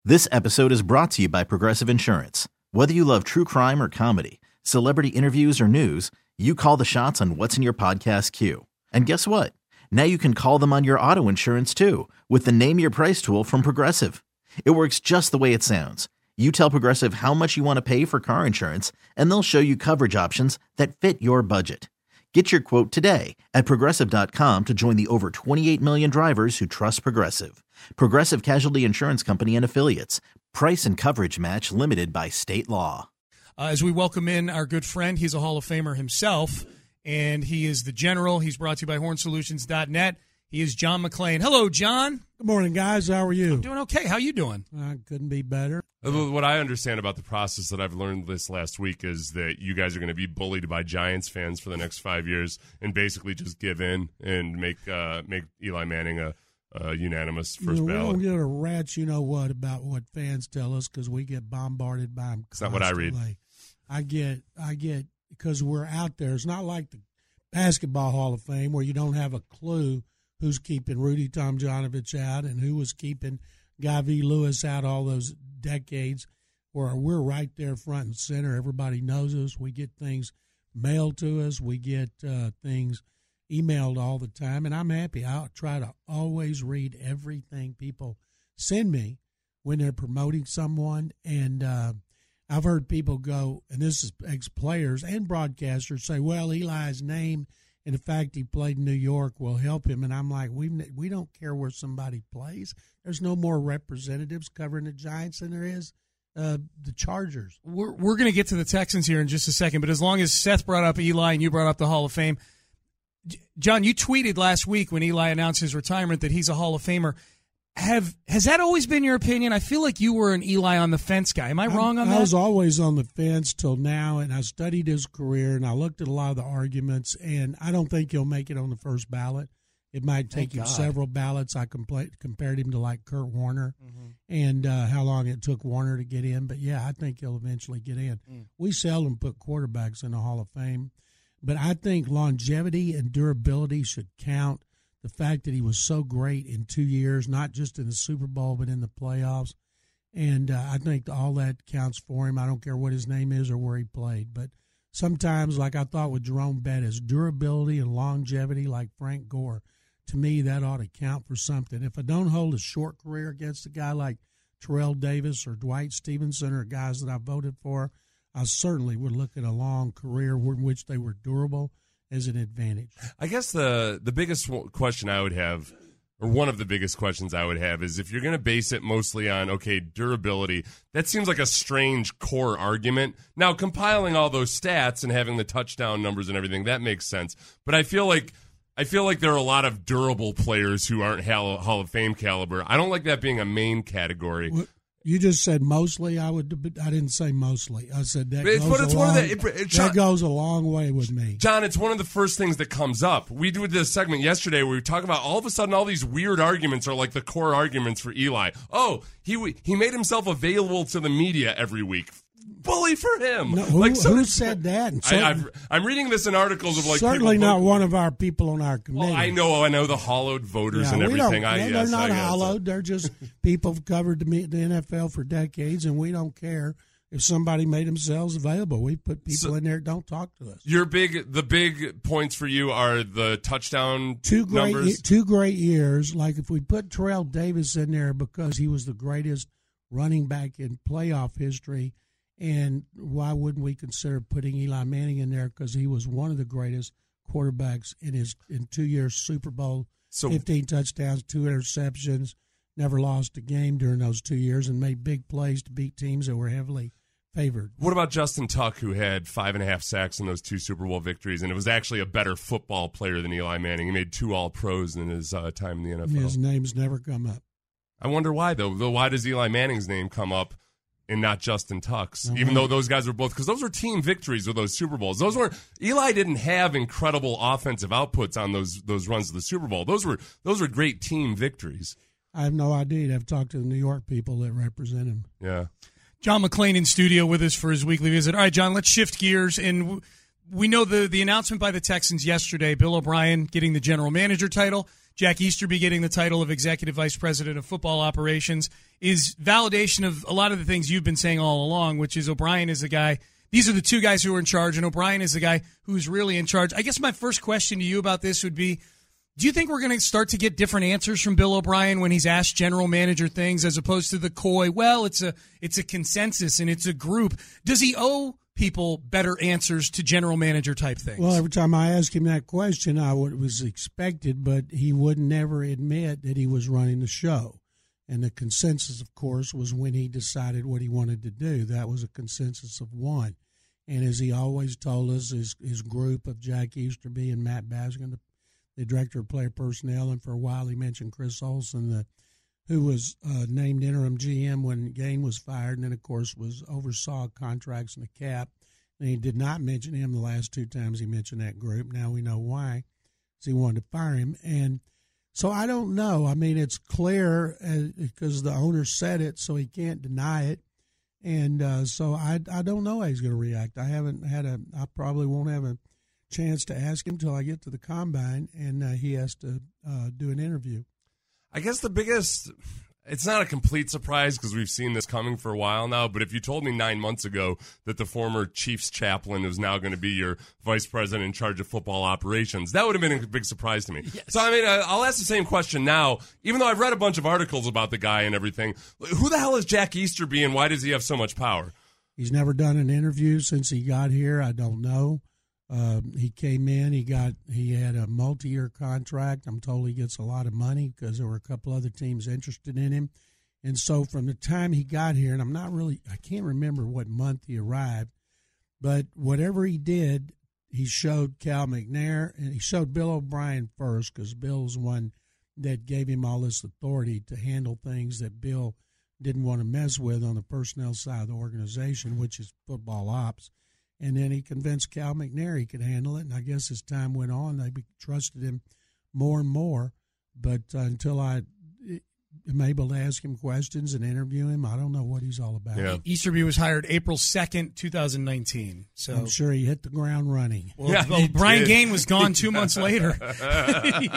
This episode is brought to you by Progressive Insurance. Whether you love true crime or comedy, celebrity interviews or news, you call the shots on what's in your podcast queue. And guess what? Now you can call them on your auto insurance too with the Name Your Price tool from Progressive. It works just the way it sounds. You tell Progressive how much you want to pay for car insurance, and they'll show you coverage options that fit your budget. Get your quote today at Progressive.com to join the over 28 million drivers who trust Progressive. Progressive Casualty Insurance Company and Affiliates. Price and coverage match limited by state law. As we welcome in our good friend, he's a Hall of Famer himself, and he is the General. He's brought to you by HornSolutions.net. He is John McClain. Hello, John. Good morning, guys. How are you? I'm doing okay. How you doing? Couldn't be better. What I understand about the process that I've learned this last week is that you guys are going to be bullied by Giants fans for the next 5 years and basically just give in and make Eli Manning a unanimous first ballot. We don't get a rat's you-know-what about what fans tell us because we get bombarded by them It's not what I read. I get because we're out there. It's not like the Basketball Hall of Fame where you don't have a clue who's keeping Rudy Tomjanovich out and who was keeping Guy V. Lewis out all those decades, where we're right there front and center. Everybody knows us. We get things mailed to us. We get things emailed all the time, and I'm happy. I try to always read everything people send me when they're promoting someone, and I've heard people go, and this is ex-players and broadcasters, say, well, Eli's name and the fact he played in New York will help him. And I'm like, we don't care where somebody plays. There's no more representatives covering the Giants than there is the Chargers. We're going to get to the Texans here in just a second, but as long as Seth brought up Eli and you brought up the Hall of Fame, John, you tweeted last week when Eli announced his retirement that he's a Hall of Famer. Has that always been your opinion? I feel like you were an Eli on the fence guy. Am I wrong on that? I was always on the fence till now, and I studied his career, and I looked at a lot of the arguments, and I don't think he'll make it on the first ballot. It might take him several ballots. I compared him to like Kurt Warner and how long it took Warner to get in. But, yeah, I think he'll eventually get in. We seldom put quarterbacks in the Hall of Fame. But I think longevity and durability should count. The fact that he was so great in 2 years, not just in the Super Bowl but in the playoffs. And I think all that counts for him. I don't care what his name is or where he played. But sometimes, like I thought with Jerome Bettis, durability and longevity like Frank Gore, to me, that ought to count for something. If I don't hold a short career against a guy like Terrell Davis or Dwight Stevenson or guys that I voted for, I certainly would look at a long career in which they were durable as an advantage. I guess the biggest question I would have, or one of the biggest questions I would have, is if you're going to base it mostly on, okay, durability, that seems like a strange core argument. Now, compiling all those stats and having the touchdown numbers and everything, that makes sense. But I feel like there are a lot of durable players who aren't Hall of Fame caliber. I don't like that being a main category. You just said mostly. I didn't say mostly. I said that. That goes a long way with me, John. It's one of the first things that comes up. We did this segment yesterday where we talk about all of a sudden all these weird arguments are like the core arguments for Eli. Oh, he made himself available to the media every week. Bully for him. No, who said that? I'm reading this in articles of like certainly not one of our people on our committee. Well, I know the hollowed voters and everything. They're not hollowed. They're just people who've covered the NFL for decades, and we don't care if somebody made themselves available. We put people in there that don't talk to us. The big points for you are the touchdown numbers. 2 great years. Like if we put Terrell Davis in there because he was the greatest running back in playoff history. And why wouldn't we consider putting Eli Manning in there because he was one of the greatest quarterbacks in 2 years, Super Bowl, 15 touchdowns, 2 interceptions, never lost a game during those 2 years, and made big plays to beat teams that were heavily favored. What about Justin Tuck, who had 5.5 sacks in those 2 Super Bowl victories, and it was actually a better football player than Eli Manning? He made 2 All-Pros in his time in the NFL. His name's never come up. I wonder why, though. Why does Eli Manning's name come up and not Justin Tuck's, even though those guys were both, because those were team victories with those Super Bowls. Eli didn't have incredible offensive outputs on those runs to the Super Bowl. Those were great team victories. I have no idea. I've talked to the New York people that represent him. Yeah. John McClain in studio with us for his weekly visit. All right, John, let's shift gears. And we know the announcement by the Texans yesterday, Bill O'Brien getting the general manager title. Jack Easterby getting the title of Executive Vice President of Football Operations is validation of a lot of the things you've been saying all along, which is O'Brien is the guy. These are the two guys who are in charge, and O'Brien is the guy who's really in charge. I guess my first question to you about this would be, do you think we're going to start to get different answers from Bill O'Brien when he's asked general manager things as opposed to the coy, well, it's a consensus and it's a group? Does he owe people better answers to general manager type things? Well, every time I ask him that question, it was expected, but he would never admit that he was running the show. And the consensus, of course, was when he decided what he wanted to do. That was a consensus of one. And as he always told us, his group of Jack Easterby and Matt Baskin, the director of player personnel, and for a while he mentioned Chris Olson, who was named interim GM when Gain was fired, and then, of course, oversaw contracts and the cap. And he did not mention him the last two times he mentioned that group. Now we know why, because he wanted to fire him. And so I don't know. I mean, it's clear because the owner said it, so he can't deny it. And so I don't know how he's going to react. I probably won't have a chance to ask him until I get to the combine, and he has to do an interview. I guess the biggest, it's not a complete surprise because we've seen this coming for a while now, but if you told me 9 months ago that the former Chiefs chaplain was now going to be your vice president in charge of football operations, that would have been a big surprise to me. Yes. So, I mean, I'll ask the same question now, even though I've read a bunch of articles about the guy and everything. Who the hell is Jack Easterby, and why does he have so much power? He's never done an interview since he got here. I don't know. He came in. He had a multi-year contract. I'm told he gets a lot of money because there were a couple other teams interested in him. And so from the time he got here, and I can't remember what month he arrived, but whatever he did, he showed Cal McNair, and he showed Bill O'Brien first because Bill's the one that gave him all this authority to handle things that Bill didn't want to mess with on the personnel side of the organization, which is football ops. And then he convinced Cal McNair he could handle it. And I guess as time went on, they trusted him more and more. But until I am able to ask him questions and interview him, I don't know what he's all about. Yeah. Easterby was hired April 2nd, 2019. So I'm sure he hit the ground running. Well, Brian Gain was gone 2 months later. Funny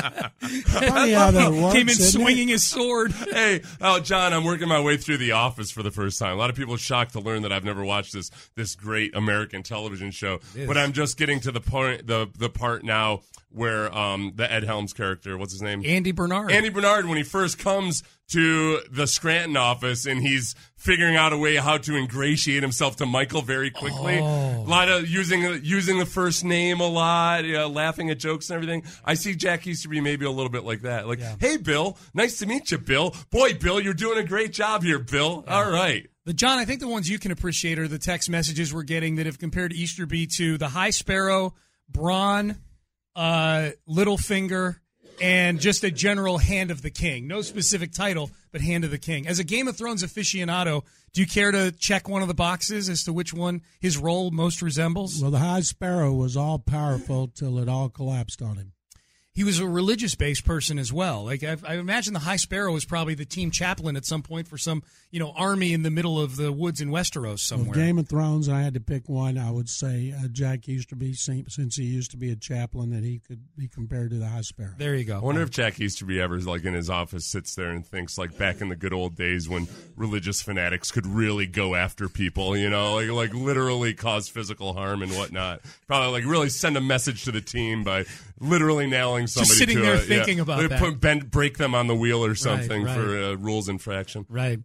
how that works, came in swinging his sword. Hey, John, I'm working my way through The Office for the first time. A lot of people are shocked to learn that I've never watched this great American television show. But I'm just getting to the part now where the Ed Helms character, what's his name? Andy Bernard. Andy Bernard, when he first comes to the Scranton office and he's figuring out a way how to ingratiate himself to Michael very quickly. A lot of using the first name a lot, laughing at jokes and everything. I see Jack Easterby maybe a little bit like that. Hey, Bill, nice to meet you, Bill. Boy, Bill, you're doing a great job here, Bill. Yeah. All right. But, John, I think the ones you can appreciate are the text messages we're getting that have compared Easterby to the High Sparrow, Braun, Littlefinger, and just a general Hand of the King. No specific title, but Hand of the King. As a Game of Thrones aficionado, do you care to check one of the boxes as to which one his role most resembles? Well, the High Sparrow was all-powerful till it all collapsed on him. He was a religious-based person as well. Like I imagine the High Sparrow was probably the team chaplain at some point for some, army in the middle of the woods in Westeros somewhere. Well, Game of Thrones, I had to pick one. I would say Jack Easterby, since he used to be a chaplain, that he could be compared to the High Sparrow. There you go. I wonder if Jack Easterby ever, in his office, sits there and thinks, back in the good old days when religious fanatics could really go after people, like literally cause physical harm and whatnot. Probably really send a message to the team by literally nailing somebody just sitting to there thinking about that. Break them on the wheel or something for rules infraction. Right.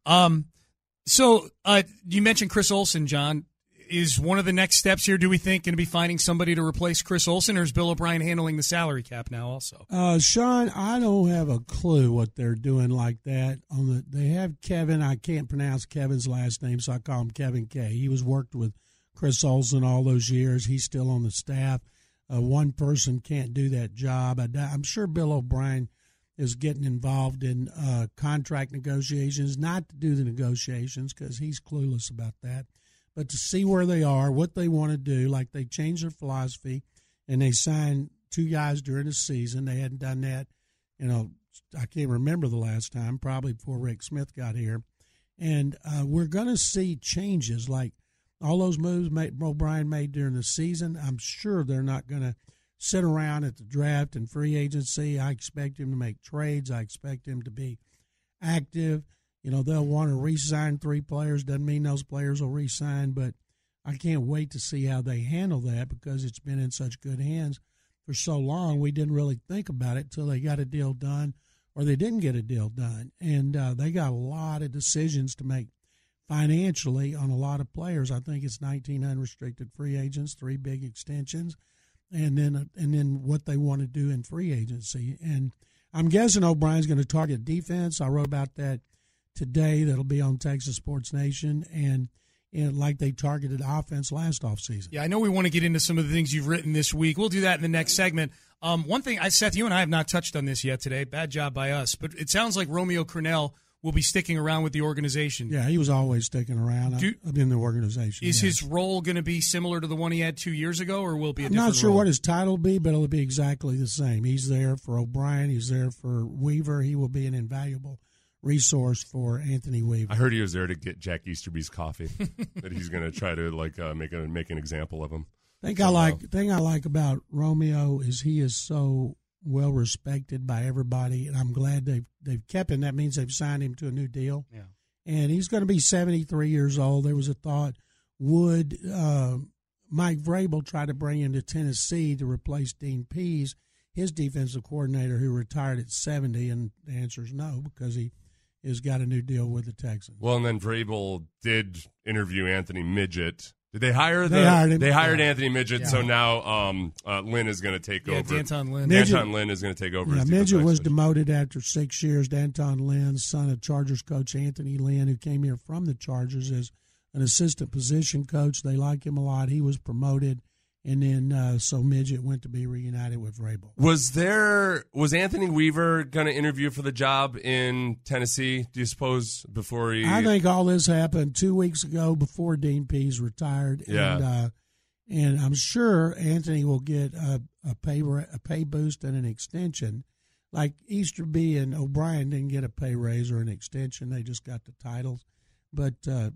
So you mentioned Chris Olson, John. Is one of the next steps here, do we think, going to be finding somebody to replace Chris Olson, or is Bill O'Brien handling the salary cap now also? Sean, I don't have a clue what they're doing like that. They have Kevin. I can't pronounce Kevin's last name, so I call him Kevin K. He worked with Chris Olson all those years. He's still on the staff. One person can't do that job. I'm sure Bill O'Brien is getting involved in contract negotiations, not to do the negotiations because he's clueless about that, but to see where they are, what they want to do. Like they changed their philosophy and they signed two guys during the season. They hadn't done that, I can't remember the last time, probably before Rick Smith got here. And we're going to see changes like all those moves O'Brien made during the season. I'm sure they're not going to sit around at the draft and free agency. I expect him to make trades. I expect him to be active. They'll want to re-sign 3 players. Doesn't mean those players will re-sign, but I can't wait to see how they handle that because it's been in such good hands for so long. We didn't really think about it until they got a deal done or they didn't get a deal done. And they got a lot of decisions to make financially on a lot of players. I think it's 19 unrestricted free agents, 3 big extensions, and then what they want to do in free agency. And I'm guessing O'Brien's going to target defense. I wrote about that today. That'll be on Texas Sports Nation, and like they targeted offense last offseason. Yeah, I know we want to get into some of the things you've written this week. We'll do that in the next segment. One thing, Seth, you and I have not touched on this yet today. Bad job by us. But it sounds like Romeo Crennel will be sticking around with the organization. Yeah, he was always sticking around in the organization. Is his role going to be similar to the one he had 2 years ago, or will it be a different role? I'm not sure what his title will be, but it'll be exactly the same. He's there for O'Brien. He's there for Weaver. He will be an invaluable resource for Anthony Weaver. I heard he was there to get Jack Easterby's coffee. That he's going to try to make an example of him. Thing I like about Romeo is he is so well respected by everybody, and I'm glad they've kept him. That means they've signed him to a new deal. Yeah. And he's going to be 73 years old. There was a thought, would Mike Vrabel try to bring him to Tennessee to replace Dean Pease, his defensive coordinator, who retired at 70? And the answer is no, because he has got a new deal with the Texans. Well, and then Vrabel did interview Anthony Midget. Did they hire They hired him. They hired Anthony Midget, Yeah. so now Lynn is going to take over. Danton Lynn. Danton Lynn is going to take over. Yeah, as Midget was defensive demoted after 6 years. Danton Lynn, son of Chargers coach Anthony Lynn, who came here from the Chargers as an assistant position coach. They like him a lot. He was promoted, and then so Midget went to be reunited with Vrabel. Was Anthony Weaver going to interview for the job in Tennessee, do you suppose, before he... I think all this happened 2 weeks ago before Dean Pease retired. Yeah. And I'm sure Anthony will get a pay boost and an extension. Like Easterby and O'Brien didn't get a pay raise or an extension. They just got the titles. But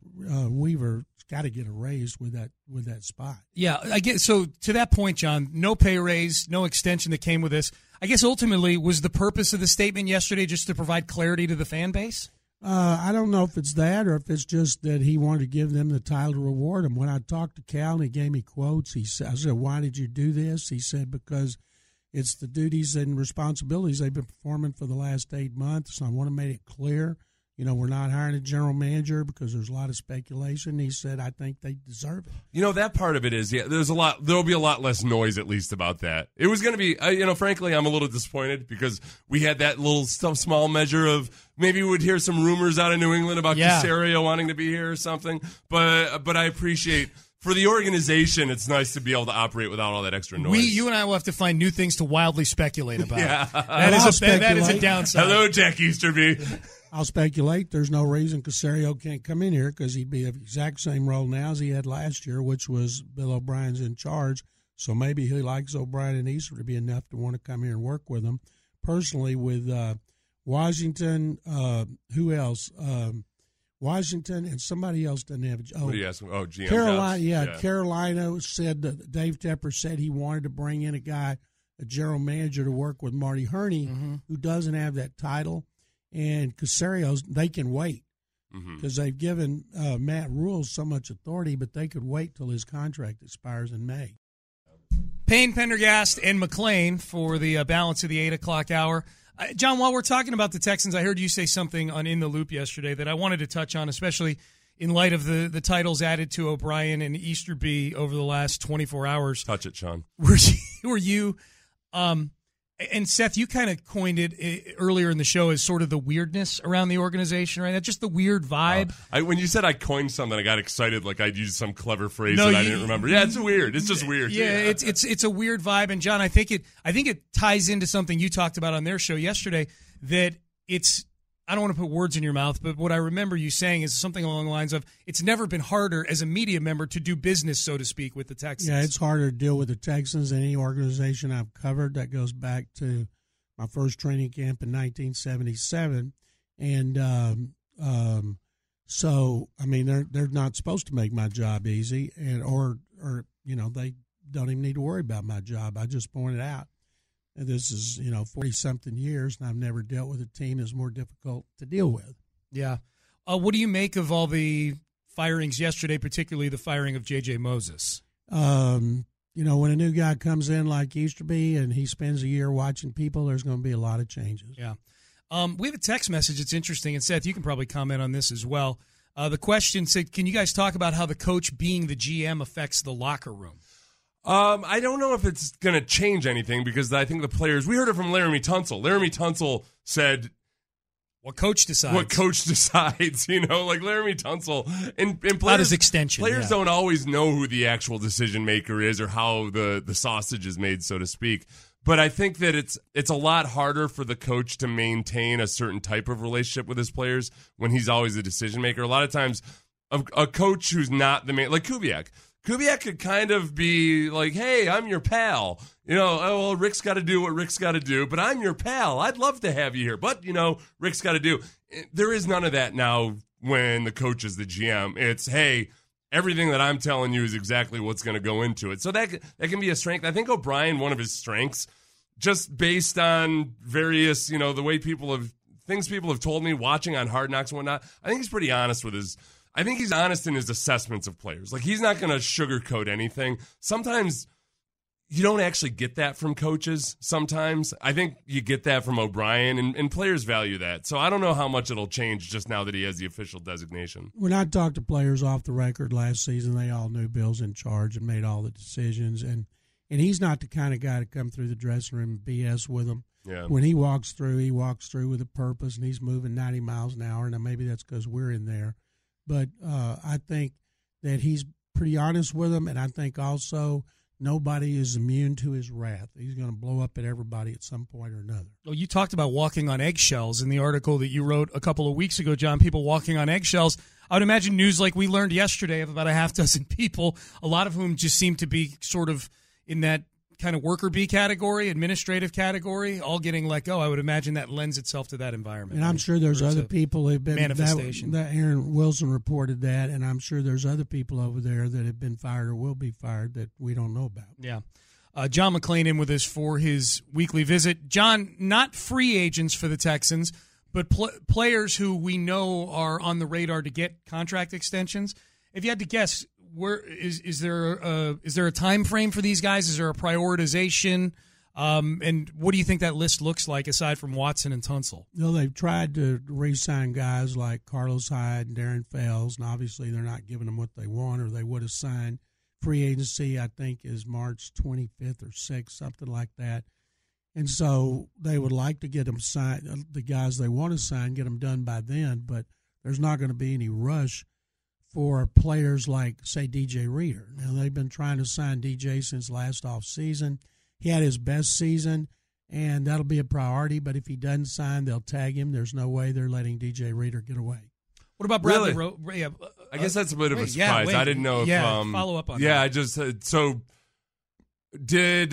Weaver's got to get a raise with that spot. Yeah, I guess so. To that point, John, no pay raise, no extension that came with this. I guess ultimately was the purpose of the statement yesterday just to provide clarity to the fan base? I don't know if it's that or if it's just that he wanted to give them the title to reward them. When I talked to Cal and he gave me quotes, I said, "Why did you do this?" He said, "Because it's the duties and responsibilities they've been performing for the last 8 months. So I want to make it clear. We're not hiring a general manager because there's a lot of speculation." He said, "I think they deserve it." That part of it is, there'll be a lot less noise, at least, about that. It was going to be, frankly, I'm a little disappointed because we had that little small measure of maybe we would hear some rumors out of New England about Caserio wanting to be here or something. But I appreciate, for the organization, it's nice to be able to operate without all that extra noise. You and I will have to find new things to wildly speculate about. Yeah. That is a downside. Hello, Jack Easterby. I'll speculate there's no reason Caserio can't come in here because he'd be the exact same role now as he had last year, which was Bill O'Brien's in charge. So maybe he likes O'Brien and Easter to be enough to want to come here and work with him. Personally, with Washington, who else? Washington and somebody else doesn't have a what are you asking? Oh, GM Carolina. Yeah, Carolina said that Dave Tepper said he wanted to bring in a general manager to work with Marty Herney, who doesn't have that title. And Casario's, they can wait because they've given Matt Rule so much authority, but they could wait till his contract expires in May. Payne, Pendergast, and McClain for the balance of the 8 o'clock hour. John, while we're talking about the Texans, I heard you say something on In the Loop yesterday that I wanted to touch on, especially in light of the titles added to O'Brien and Easterby over the last 24 hours. Touch it, Sean. Were you and Seth, you kind of coined it earlier in the show as sort of the weirdness around the organization, right? That's just the weird vibe. When you said I coined something, I got excited like I'd used some clever phrase I didn't remember. Yeah, it's weird. It's just weird. Yeah, it's a weird vibe. And John, I think it ties into something you talked about on their show yesterday, that it's, I don't want to put words in your mouth, but what I remember you saying is something along the lines of, it's never been harder as a media member to do business, so to speak, with the Texans. Yeah, it's harder to deal with the Texans than any organization I've covered. That goes back to my first training camp in 1977. And so, I mean, they're not supposed to make my job easy, or they don't even need to worry about my job. I just pointed out that this is 40-something years, and I've never dealt with a team that's more difficult to deal with. Yeah. What do you make of all the firings yesterday, particularly the firing of J.J. Moses? When a new guy comes in like Easterby and he spends a year watching people, there's going to be a lot of changes. Yeah. We have a text message that's interesting, and Seth, you can probably comment on this as well. The question said, can you guys talk about how the coach being the GM affects the locker room? I don't know if it's going to change anything because I think the players – we heard it from Laramie Tunsil. Laramie Tunsil said – What coach decides. Like Laramie Tunsil. And players, about his extension. Players don't always know who the actual decision maker is or how the sausage is made, so to speak. But I think that it's a lot harder for the coach to maintain a certain type of relationship with his players when he's always the decision maker. A lot of times, a coach who's not the main, like Kubiak. Kubiak could kind of be like, hey, I'm your pal. Rick's got to do what Rick's got to do, but I'm your pal. I'd love to have you here, but, Rick's got to do. There is none of that now when the coach is the GM. It's, hey, everything that I'm telling you is exactly what's going to go into it. So that can be a strength. I think O'Brien, one of his strengths, just based on various, the way people have told me watching on Hard Knocks and whatnot, I think he's pretty honest with I think he's honest in his assessments of players. Like, he's not going to sugarcoat anything. Sometimes you don't actually get that from coaches. Sometimes I think you get that from O'Brien, and players value that. So I don't know how much it'll change just now that he has the official designation. When I talked to players off the record last season, they all knew Bill's in charge and made all the decisions. And he's not the kind of guy to come through the dressing room and BS with them. Yeah. When he walks through with a purpose, and he's moving 90 miles an hour. Now, maybe that's because we're in there. But I think that he's pretty honest with them, and I think also nobody is immune to his wrath. He's going to blow up at everybody at some point or another. Well, you talked about walking on eggshells in the article that you wrote a couple of weeks ago, John, people walking on eggshells. I would imagine news like we learned yesterday of about a half dozen people, a lot of whom just seem to be sort of in that kind of worker bee category, administrative category, all getting let go. I would imagine that lends itself to that environment. And I'm sure there's other people who've been manifestation. That Aaron Wilson reported that, and I'm sure there's other people over there that have been fired or will be fired that we don't know about. Yeah. John McClain in with us for his weekly visit. John, not free agents for the Texans, but players who we know are on the radar to get contract extensions. If you had to guess, where is there a time frame for these guys? Is there a prioritization? And what do you think that list looks like aside from Watson and Tunsil? They've tried to re-sign guys like Carlos Hyde and Darren Fells, and obviously they're not giving them what they want, or they would have signed. Free agency, I think, is March 25th or 6th, something like that. And so they would like to get them signed, the guys they want to sign, get them done by then, but there's not going to be any rush for players like, say, DJ Reader. Now, they've been trying to sign DJ since last offseason. He had his best season, and that'll be a priority, but if he doesn't sign, they'll tag him. There's no way they're letting DJ Reader get away. What about Bradley? Really? I guess that's a bit of a surprise. I didn't know if follow up on that. Yeah, I just so did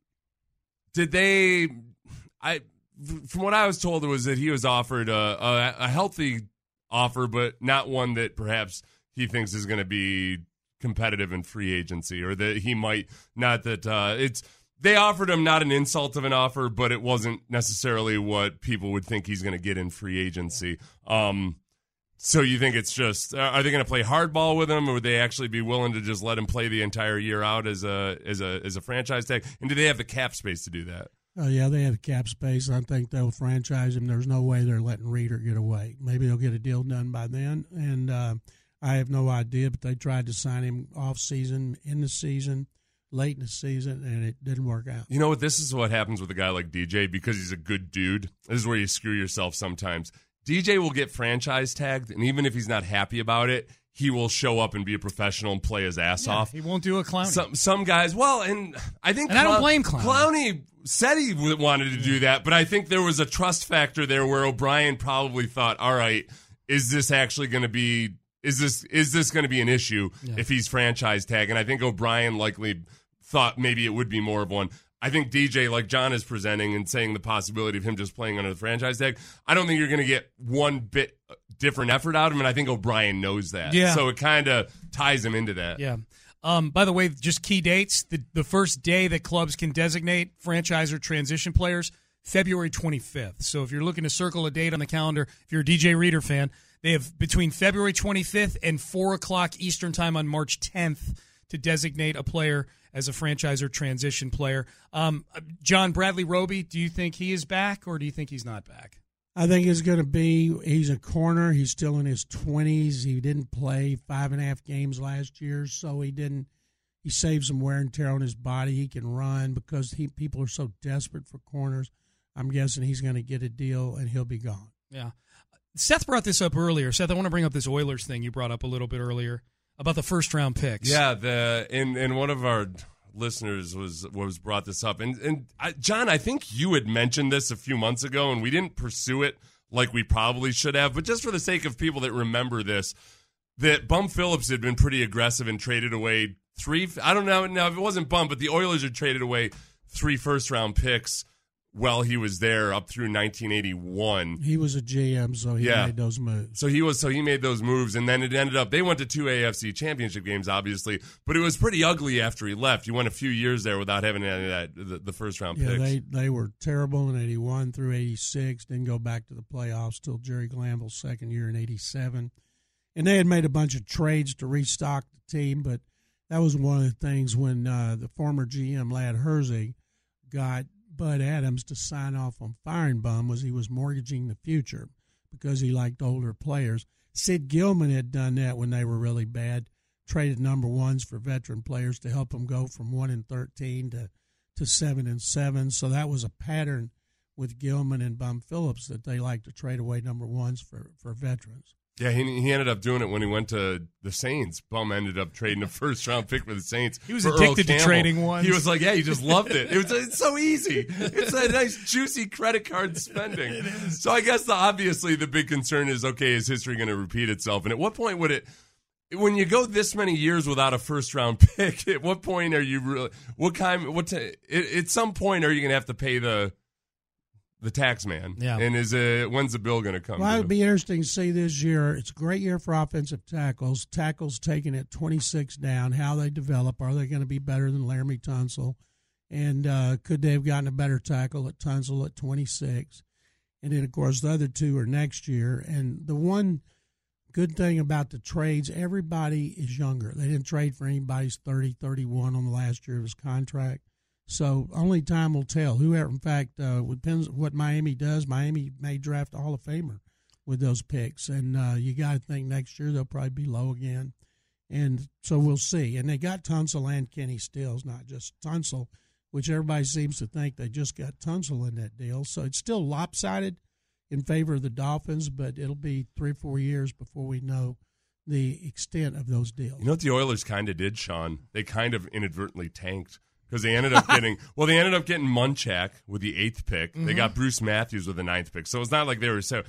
they? From what I was told, it was that he was offered a healthy offer, but not one that perhaps he thinks is going to be competitive in free agency, or that he might not. That it's they offered him not an insult of an offer, but it wasn't necessarily what people would think he's going to get in free agency. So you think it's just, are they going to play hardball with him, or would they actually be willing to just let him play the entire year out as a franchise tag? And do they have the cap space to do that? Oh, yeah, they have cap space. I think they'll franchise him. There's no way they're letting Reader get away. Maybe they'll get a deal done by then, and I have no idea, but they tried to sign him off-season, in the season, late in the season, and it didn't work out. You know what? This is what happens with a guy like DJ, because he's a good dude. This is where you screw yourself sometimes. DJ will get franchise tagged, and even if he's not happy about it, he will show up and be a professional and play his ass off. He won't do a Clowney. Some guys, well, and I think I don't blame Clowney. Clowney said he wanted to do that, but I think there was a trust factor there where O'Brien probably thought, all right, is this actually going to be is this going to be an issue if he's franchise tag? And I think O'Brien likely thought maybe it would be more of one. I think DJ, like John is presenting and saying the possibility of him just playing under the franchise tag, I don't think you're going to get one bit different effort out of him, and I think O'Brien knows that. Yeah. So it kind of ties him into that. Yeah. By the way, just key dates, the first day that clubs can designate franchise or transition players, February 25th. So if you're looking to circle a date on the calendar, if you're a DJ Reader fan, they have between February 25th and 4 o'clock Eastern time on March 10th to designate a player as a franchise or transition player. John, Bradley Roby, do you think he is back or do you think he's not back? I think he's a corner. He's still in his 20s. He didn't play 5.5 games last year, so he saved some wear and tear on his body. He can run because people are so desperate for corners. I'm guessing he's going to get a deal and he'll be gone. Yeah. Seth brought this up earlier. Seth, I want to bring up this Oilers thing you brought up a little bit earlier about the first-round picks. Yeah, and one of our listeners was brought this up, and John, I think you had mentioned this a few months ago, and we didn't pursue it like we probably should have. But just for the sake of people that remember this, that Bum Phillips had been pretty aggressive and traded away I don't know now if it wasn't Bum, but the Oilers had traded away 3 first-round picks while he was there up through 1981. He was a GM, so he made those moves. So he made those moves, and then it ended up, they went to 2 AFC championship games, obviously, but it was pretty ugly after he left. He went a few years there without having any of the first-round picks. Yeah, they were terrible in 81 through 86, didn't go back to the playoffs till Jerry Glanville's second year in 87. And they had made a bunch of trades to restock the team, but that was one of the things when the former GM, Lad Herzig, got Bud Adams to sign off on firing Bum was he was mortgaging the future because he liked older players. Sid Gilman had done that when they were really bad, traded number ones for veteran players to help them go from 1-13 to 7-7. So that was a pattern with Gilman and Bum Phillips that they like to trade away number ones for veterans. Yeah, he ended up doing it when he went to the Saints. Bum ended up trading a first-round pick for the Saints. He was addicted to trading ones. He was like, he just loved it. It's so easy. It's a nice, juicy credit card spending. It is. So I guess obviously the big concern is, okay, is history going to repeat itself? And at what point would it, when you go this many years without a first-round pick, at what point are you really, at some point are you going to have to pay the tax man? Yeah. And when's the bill going to come? Well, it'd be interesting to see this year. It's a great year for offensive tackles. Tackles taking it 26 down, how they develop. Are they going to be better than Laramie Tunsil? And could they have gotten a better tackle at Tunsil at 26? And then, of course, the other two are next year. And the one good thing about the trades, everybody is younger. They didn't trade for anybody's 30, 31 on the last year of his contract. So only time will tell. Whoever, in fact, depends what Miami does. Miami may draft a Hall of Famer with those picks, and you got to think next year they'll probably be low again. And so we'll see. And they got Tunsil and Kenny Stills, not just Tunsil, which everybody seems to think they just got Tunsil in that deal. So it's still lopsided in favor of the Dolphins, but it'll be 3 or 4 years before we know the extent of those deals. You know what the Oilers kind of did, Sean? They kind of inadvertently tanked. Because they ended up getting Munchak with the 8th pick. Mm-hmm. They got Bruce Matthews with the 9th pick. So it's not like they were so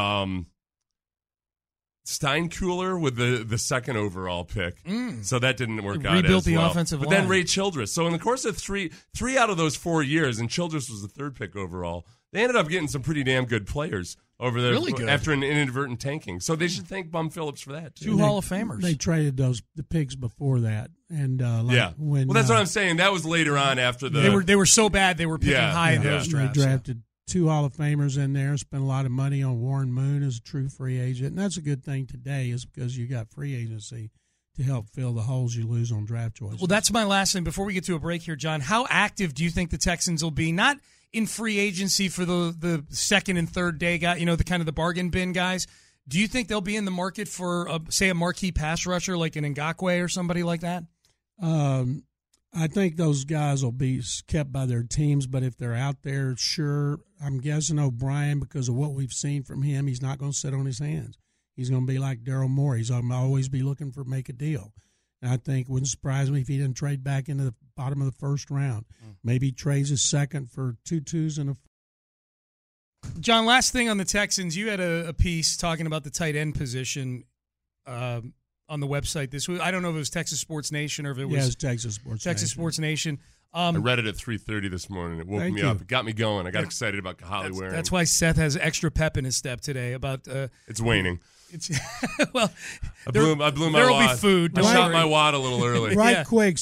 Steinkuhler with the 2nd overall pick. So that didn't work out rebuilt as the well. offensive but line. Then Ray Childress. So in the course of three out of those 4 years, and Childress was the 3rd pick overall, they ended up getting some pretty damn good players over there after an inadvertent tanking. So they should thank Bum Phillips for that, too. 2 Hall of Famers. They traded the picks before that. And well, that's what I'm saying. That was later on after the... They were so bad they were picking high in those drafts. They drafted 2 Hall of Famers in there, spent a lot of money on Warren Moon as a true free agent. And that's a good thing today is because you got free agency to help fill the holes you lose on draft choices. Well, that's my last thing. Before we get to a break here, John, how active do you think the Texans will be? Not in free agency for the 2nd and 3rd day guy, the kind of the bargain bin guys. Do you think they'll be in the market for, say, a marquee pass rusher like an Ngakoue or somebody like that? I think those guys will be kept by their teams, but if they're out there, sure. I'm guessing O'Brien, because of what we've seen from him, he's not going to sit on his hands. He's going to be like Daryl Morey. He's going to always be looking for make a deal. And I think it wouldn't surprise me if he didn't trade back into the bottom of the 1st round. Maybe he trades his 2nd for 2 2s and a. John, last thing on the Texans, you had a piece talking about the tight end position on the website this week. I don't know if it was Texas Sports Nation or if it was Texas Sports Nation. I read it at 3:30 this morning. It woke me up. It got me going. I got excited about Kahale Waring. That's why Seth has extra pep in his step today. About it's waning. It's well, I blew my wad. There'll be food. I shot my wad a little early. Right, quick.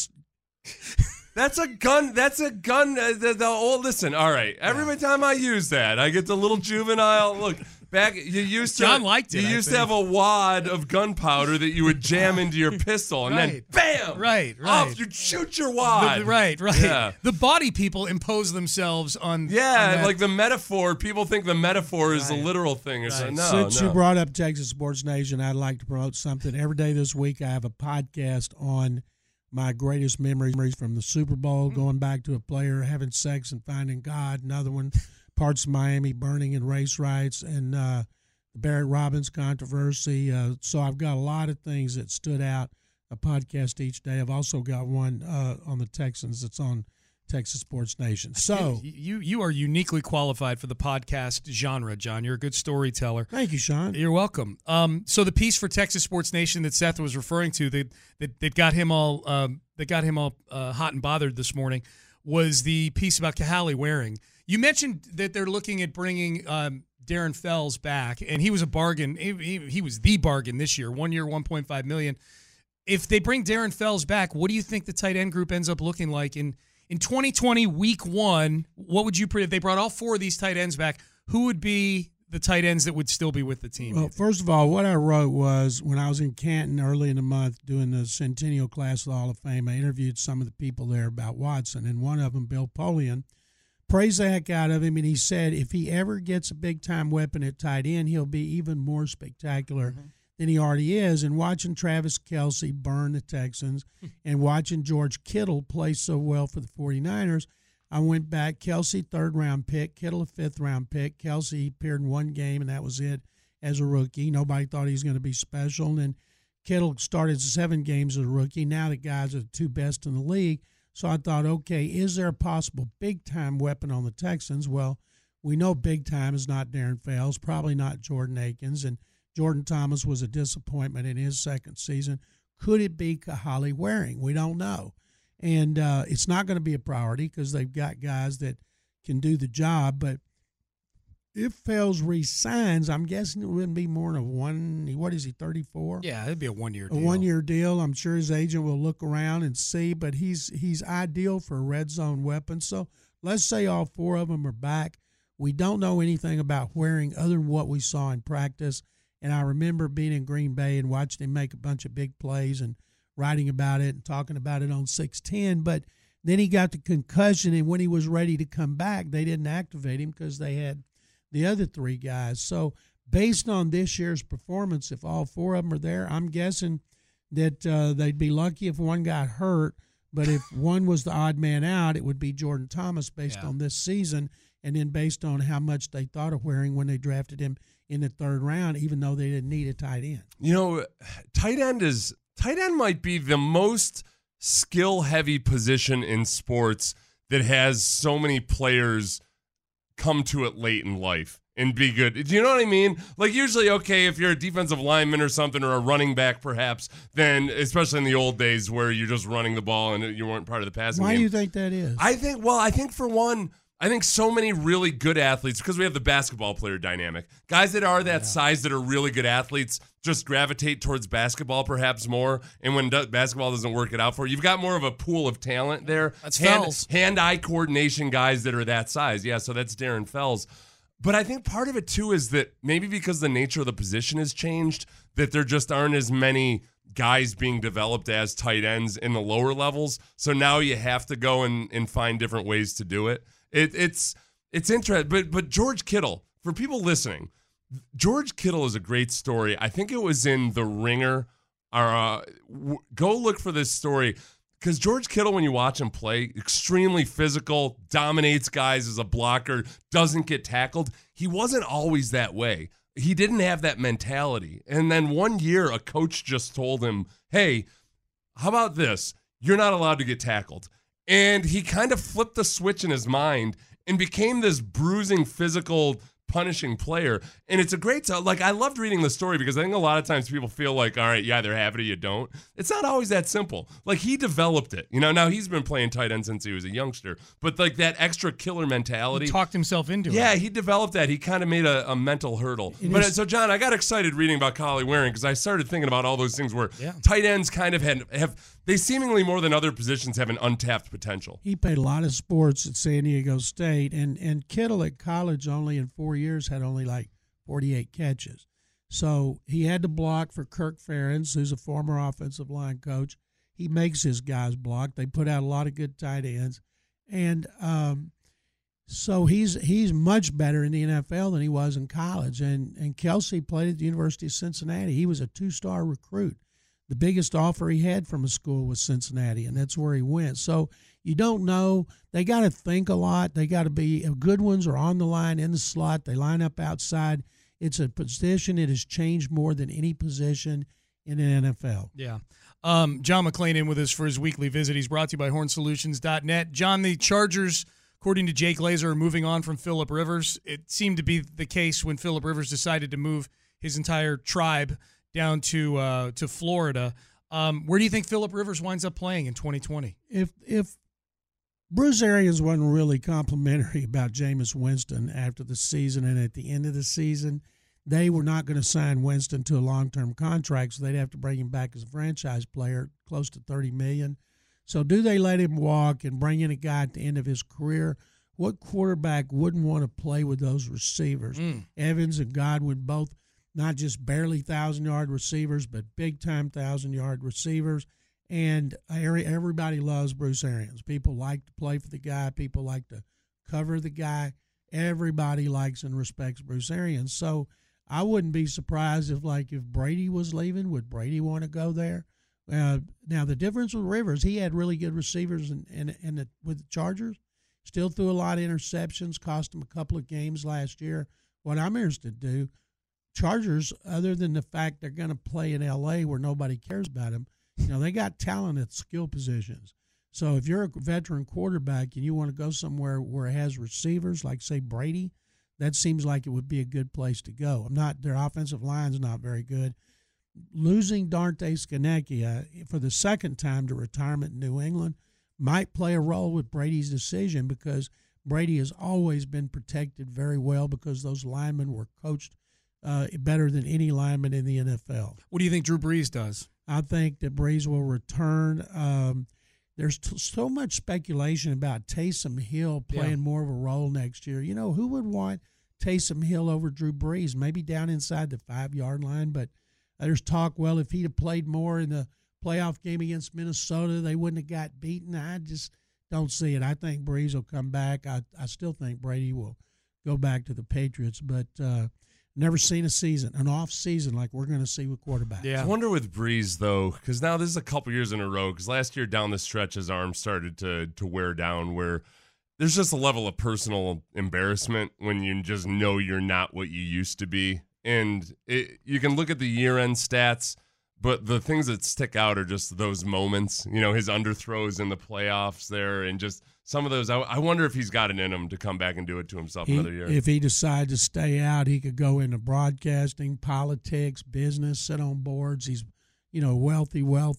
That's a gun. That's a gun. The old. Listen. All right. Every time I use that, I get the little juvenile look. Back, you used to. John liked it. You used to have a wad of gunpowder that you would jam into your pistol, and then bam, right. off you shoot your wad. Right. Yeah. The body people impose themselves on. Yeah, on like the metaphor. People think the metaphor is the literal thing. Or something. No, Since you brought up Texas Sports Nation, I'd like to promote something. Every day this week, I have a podcast on my greatest memories from the Super Bowl, going back to a player having sex and finding God. Another one. Parts of Miami burning and race riots, and the Barrett Robbins controversy. So I've got a lot of things that stood out, a podcast each day. I've also got one on the Texans that's on Texas Sports Nation. So you are uniquely qualified for the podcast genre, John. You're a good storyteller. Thank you, Sean. You're welcome. So the piece for Texas Sports Nation that Seth was referring to that got him all hot and bothered this morning was the piece about Kahale Waring. You mentioned that they're looking at bringing Darren Fells back, and he was a bargain. He was the bargain this year, 1 year, $1.5 million. If they bring Darren Fells back, what do you think the tight end group ends up looking like in 2020 week 1? What would you predict if they brought all 4 of these tight ends back? Who would be the tight ends that would still be with the team? Well, first of all, what I wrote was when I was in Canton early in the month doing the Centennial Class of the Hall of Fame, I interviewed some of the people there about Watson, and one of them, Bill Polian, praised the heck out of him, and he said if he ever gets a big-time weapon at tight end, he'll be even more spectacular than he already is. And watching Travis Kelce burn the Texans and watching George Kittle play so well for the 49ers, I went back. Kelce, 3rd-round pick. Kittle, a 5th-round pick. Kelce appeared in 1 game, and that was it as a rookie. Nobody thought he was going to be special. And then Kittle started 7 games as a rookie. Now the guys are the 2 best in the league. So I thought, okay, is there a possible big-time weapon on the Texans? Well, we know big-time is not Darren Fells, probably not Jordan Akins, and Jordan Thomas was a disappointment in his 2nd season. Could it be Kahale Waring? We don't know. And it's not going to be a priority because they've got guys that can do the job. But if Fells resigns, I'm guessing it wouldn't be more than a 1. What is he, 34? Yeah, it'd be a 1-year deal. A 1-year deal. I'm sure his agent will look around and see, but he's ideal for a red zone weapon. So let's say all 4 of them are back. We don't know anything about Waring other than what we saw in practice. And I remember being in Green Bay and watching him make a bunch of big plays and writing about it and talking about it on 610. But then he got the concussion, and when he was ready to come back, they didn't activate him because they had the other 3 guys. So based on this year's performance, if all 4 of them are there, I'm guessing that they'd be lucky if one got hurt. But if one was the odd man out, it would be Jordan Thomas based on this season, and then based on how much they thought of Waring when they drafted him in the 3rd round, even though they didn't need a tight end. You know, tight end might be the most skill-heavy position in sports that has so many players come to it late in life and be good. Do you know what I mean? Like usually, okay, if you're a defensive lineman or something, or a running back perhaps, then especially in the old days where you're just running the ball and you weren't part of the passing game. Why do you think that is? I think for one, I think so many really good athletes, because we have the basketball player dynamic. Guys that are that size that are really good athletes just gravitate towards basketball perhaps more. And when basketball doesn't work it out for you, you've got more of a pool of talent there. That's Fells. Hand-eye coordination guys that are that size. Yeah, so that's Darren Fells. But I think part of it, too, is that maybe because the nature of the position has changed, that there just aren't as many guys being developed as tight ends in the lower levels. So now you have to go and find different ways to do it. It's interesting. But George Kittle, for people listening, George Kittle is a great story. I think it was in The Ringer. Go look for this story. Because George Kittle, when you watch him play, extremely physical, dominates guys as a blocker, doesn't get tackled. He wasn't always that way. He didn't have that mentality. And then one year, a coach just told him, hey, how about this? You're not allowed to get tackled. And he kind of flipped the switch in his mind and became this bruising, physical punishing player. And it's a great, I loved reading the story because I think a lot of times people feel like, all right, you either have it or you don't. It's not always that simple. Like, he developed it. Now he's been playing tight end since he was a youngster, but like that extra killer mentality. He talked himself into it. Yeah, he developed that. He kind of made a mental hurdle. So, John, I got excited reading about Collie Waring because I started thinking about all those things where tight ends kind of have they seemingly more than other positions have an untapped potential. He played a lot of sports at San Diego State, and Kittle at college only in 4 years had only like 48 catches. So he had to block for Kirk Ferentz, who's a former offensive line coach. He makes his guys block. They put out a lot of good tight ends. And so he's much better in the NFL than he was in college. And Kelsey played at the University of Cincinnati. He was a 2-star recruit. The biggest offer he had from a school was Cincinnati, and that's where he went. So you don't know. They got to think a lot. They got to be good ones are on the line in the slot. They line up outside. It's a position that has changed more than any position in the NFL. Yeah. John McClain in with us for his weekly visit. He's brought to you by HornSolutions.net. John, the Chargers, according to Jake Glazer, are moving on from Phillip Rivers. It seemed to be the case when Phillip Rivers decided to move his entire tribe down to Florida. Where do you think Phillip Rivers winds up playing in 2020? If Bruce Arians wasn't really complimentary about Jameis Winston after the season and at the end of the season, they were not going to sign Winston to a long-term contract, so they'd have to bring him back as a franchise player, close to $30 million. So do they let him walk and bring in a guy at the end of his career? What quarterback wouldn't want to play with those receivers? Evans and Godwin both not just barely 1,000-yard receivers, but big-time 1,000-yard receivers. And everybody loves Bruce Arians. People like to play for the guy. People like to cover the guy. Everybody likes and respects Bruce Arians. So I wouldn't be surprised if Brady was leaving, would Brady want to go there? Now, the difference with Rivers, he had really good receivers with the Chargers. Still threw a lot of interceptions, cost him a couple of games last year. What I'm interested to do, Chargers, other than the fact they're going to play in L.A. where nobody cares about them, they got talent at skill positions. So if you're a veteran quarterback and you want to go somewhere where it has receivers, like, say, Brady, that seems like it would be a good place to go. Their offensive line's not very good. Losing Dante Scarnecchia for the second time to retirement in New England might play a role with Brady's decision, because Brady has always been protected very well because those linemen were coached better than any lineman in the NFL. What do you think Drew Brees does? I think that Brees will return. There's so much speculation about Taysom Hill playing more of a role next year. Who would want Taysom Hill over Drew Brees? Maybe down inside the 5-yard line, but there's talk, if he'd have played more in the playoff game against Minnesota, they wouldn't have got beaten. I just don't see it. I think Brees will come back. I still think Brady will go back to the Patriots, but never seen an off season like we're going to see with quarterbacks. Yeah. I wonder with Brees, though, because now this is a couple years in a row, because last year down the stretch his arm started to wear down, where there's just a level of personal embarrassment when you just know you're not what you used to be. And you can look at the year-end stats, but the things that stick out are just those moments, his underthrows in the playoffs there, and just some of those. I wonder if he's got it in him to come back and do it to himself another year. If he decides to stay out, he could go into broadcasting, politics, business, sit on boards. He's, wealthy.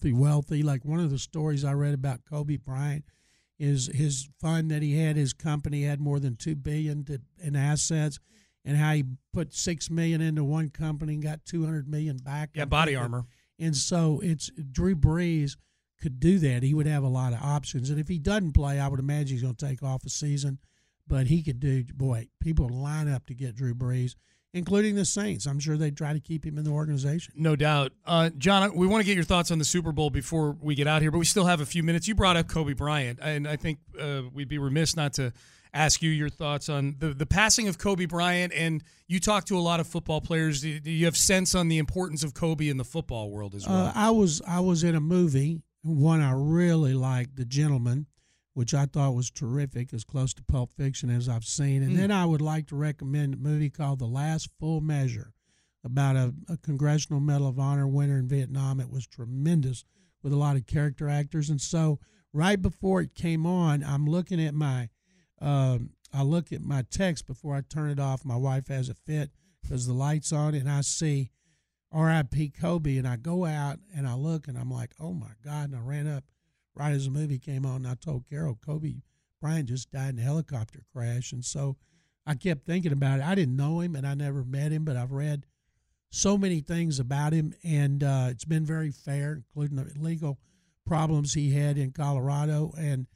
Like one of the stories I read about Kobe Bryant is his fund that he had. His company had more than $2 billion in assets, and how he put $6 million into one company and got $200 million back. Yeah, Body Armor. And so it's Drew Brees could do that. He would have a lot of options. And if he doesn't play, I would imagine he's going to take off a season. But he could people line up to get Drew Brees, including the Saints. I'm sure they'd try to keep him in the organization. No doubt. John, we want to get your thoughts on the Super Bowl before we get out here, but we still have a few minutes. You brought up Kobe Bryant, and I think we'd be remiss not to ask you your thoughts on the passing of Kobe Bryant. And you talk to a lot of football players. Do you have sense on the importance of Kobe in the football world as well? I was in a movie, one I really liked, The Gentleman, which I thought was terrific, as close to Pulp Fiction as I've seen. And then I would like to recommend a movie called The Last Full Measure, about a Congressional Medal of Honor winner in Vietnam. It was tremendous, with a lot of character actors. And so right before it came on, I'm looking at my I look at my text before I turn it off. My wife has a fit because the light's on, and I see R.I.P. Kobe, and I go out and I look, and I'm like, oh my God! And I ran up right as the movie came on, and I told Carol, Kobe Bryant just died in a helicopter crash, and so I kept thinking about it. I didn't know him, and I never met him, but I've read so many things about him, and it's been very fair, including the legal problems he had in Colorado, and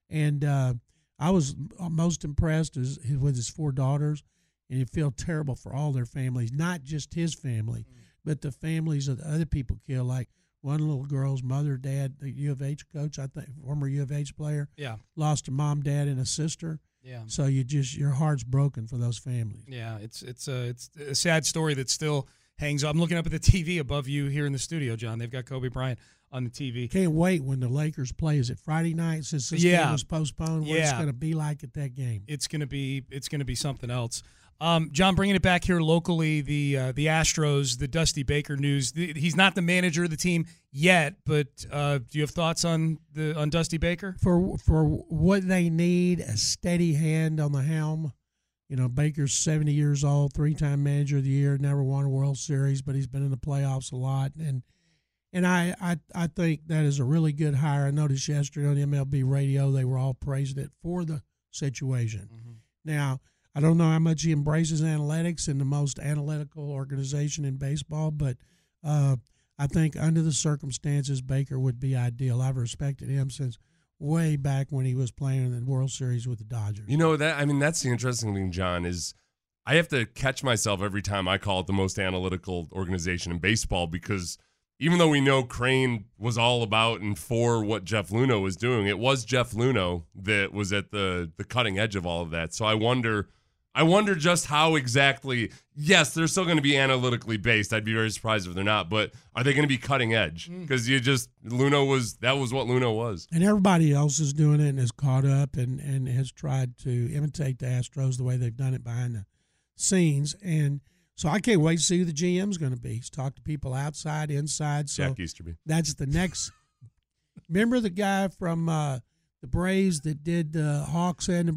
I was most impressed with his 4 daughters, and you feel terrible for all their families, not just his family, but the families of the other people killed. Like one little girl's mother, dad, the U of H coach, I think, former U of H player, lost a mom, dad, and a sister. Yeah. So your heart's broken for those families. Yeah, it's a sad story that still hangs up. I'm looking up at the TV above you here in the studio, John. They've got Kobe Bryant on the TV. Can't wait when the Lakers play. Is it Friday night since this game was postponed? What it's going to be like at that game? It's going to be something else. John, bringing it back here locally, the Astros, the Dusty Baker news. He's not the manager of the team yet, but do you have thoughts on Dusty Baker? For what they need, a steady hand on the helm. You know, Baker's 70 years old, 3-time manager of the year, never won a World Series, but he's been in the playoffs a lot. And I think that is a really good hire. I noticed yesterday on the MLB radio they were all praising it for the situation. Mm-hmm. Now, I don't know how much he embraces analytics in the most analytical organization in baseball, but I think under the circumstances, Baker would be ideal. I've respected him since way back when he was playing in the World Series with the Dodgers. You know, that's the interesting thing, John, is I have to catch myself every time I call it the most analytical organization in baseball, because even though we know Crane was all about and for what Jeff Luhnow was doing, it was Jeff Luhnow that was at the cutting edge of all of that. So I wonder just how exactly, yes, they're still going to be analytically based. I'd be very surprised if they're not, but are they going to be cutting edge? Because that was what Luhnow was. And everybody else is doing it and has caught up and has tried to imitate the Astros the way they've done it behind the scenes. And so I can't wait to see who the GM's going to be. He's talked to people outside, inside. So Jack Easterby. That's the next. Remember the guy from the Braves that did the Hawks and the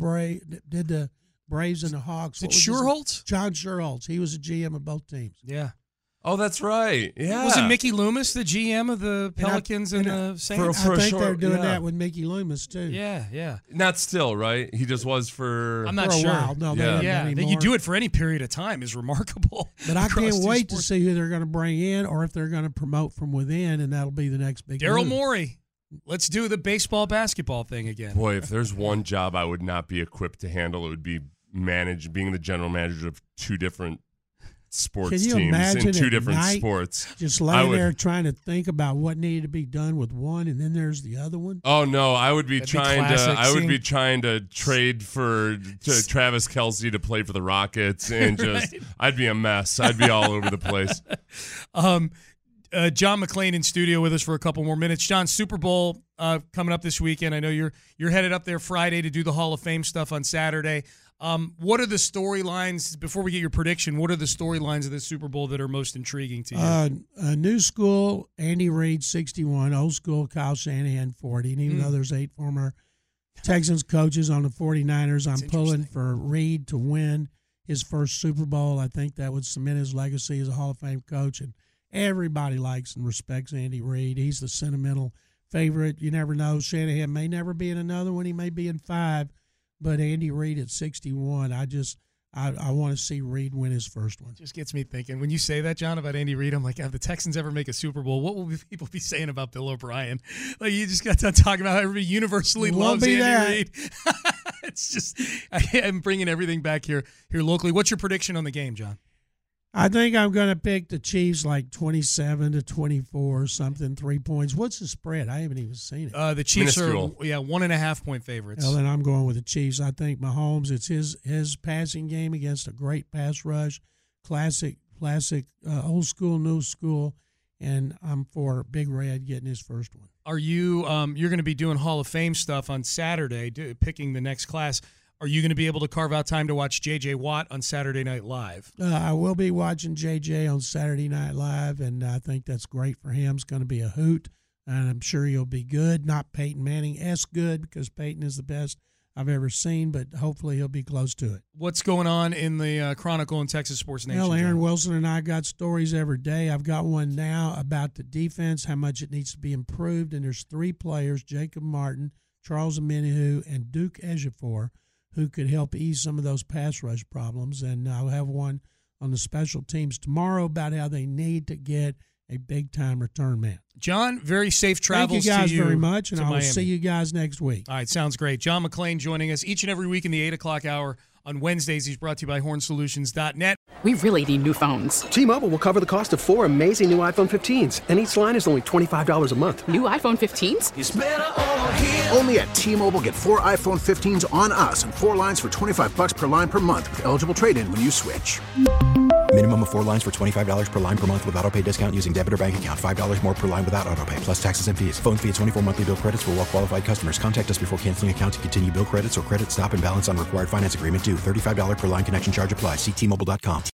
Braves and the Hawks? Is it Schuerholz? John Schuerholz. He was a GM of both teams. Yeah. Oh, that's right. Yeah. Wasn't Mickey Loomis the GM of the Pelicans and the Saints? I think they're doing that with Mickey Loomis, too. Yeah. Not still, right? He just was for... I'm not for a sure. While. No, that you do it for any period of time is remarkable. But I can't wait to see who they're going to bring in or if they're going to promote from within, and that'll be the next big Daryl move. Morey. Let's do the baseball-basketball thing again. Boy, if there's one job I would not be equipped to handle, it would be being the general manager of 2 different sports teams in 2 different sports. Just laying there trying to think about what needed to be done with one, and then there's the other one. Oh no, I would be trying to trade for Travis Kelce to play for the Rockets, and just right. I'd be a mess. I'd be all over the place. John McClain in studio with us for a couple more minutes. John, Super Bowl coming up this weekend. I know you're headed up there Friday to do the Hall of Fame stuff on Saturday. What are the storylines, before we get your prediction, what are the storylines of the Super Bowl that are most intriguing to you? New school, Andy Reid, 61. Old school, Kyle Shanahan, 40. And even though there's 8 former Texans coaches on the 49ers, I'm pulling for Reid to win his first Super Bowl. I think that would cement his legacy as a Hall of Fame coach. And everybody likes and respects Andy Reid. He's the sentimental favorite. You never know. Shanahan may never be in another one. He may be in 5. But Andy Reid at 61, I want to see Reid win his first one. Just gets me thinking. When you say that, John, about Andy Reid, I'm like, if the Texans ever make a Super Bowl, what will people be saying about Bill O'Brien? Like, you just got done talking about how everybody universally loves Andy Reid. It's just, I'm bringing everything back here locally. What's your prediction on the game, John? I think I'm going to pick the Chiefs like 27-24 or something, 3 points. What's the spread? I haven't even seen it. The Chiefs are 1.5 point favorites. Well, then I'm going with the Chiefs. I think Mahomes, it's his passing game against a great pass rush, classic old school, new school, and I'm for Big Red getting his first one. Are you you're going to be doing Hall of Fame stuff on Saturday, picking the next class. Are you going to be able to carve out time to watch J.J. Watt on Saturday Night Live? I will be watching J.J. on Saturday Night Live, and I think that's great for him. It's going to be a hoot, and I'm sure he'll be good. Not Peyton Manning-esque good, because Peyton is the best I've ever seen, but hopefully he'll be close to it. What's going on in the Chronicle and Texas Sports Nation? Well, Aaron Wilson and I got stories every day. I've got one now about the defense, how much it needs to be improved, and there's 3 players, Jacob Martin, Charles Omenihu, and Duke Ejiofor, who could help ease some of those pass rush problems. And I'll have one on the special teams tomorrow about how they need to get a big-time return man. John, very safe travels to you. Thank you guys very much, and I will Miami. see you guys next week. All right, sounds great. John McClain joining us each and every week in the 8 o'clock hour on Wednesdays. He's brought to you by HornSolutions.net. We really need new phones. T-Mobile will cover the cost of 4 amazing new iPhone 15s, and each line is only $25 a month. New iPhone 15s? It's better over here. Only at T-Mobile, get 4 iPhone 15s on us and 4 lines for $25 per line per month with eligible trade-in when you switch. Minimum of 4 lines for $25 per line per month with autopay discount using debit or bank account. $5 more per line without autopay, plus taxes and fees. Phone fee at 24 monthly bill credits for well-qualified customers. Contact us before canceling account to continue bill credits or credit stop and balance on required finance agreement due. $35 per line connection charge applies. See T-Mobile.com.